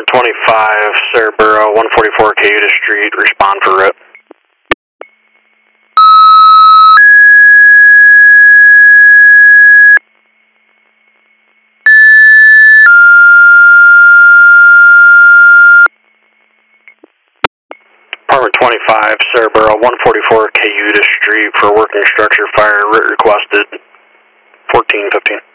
25, Cerebro, 144 Cayuta Street, respond for RIP. Apartment 25, Cerebro, 144 Cayuta Street for working structure fire, RIT requested 1415.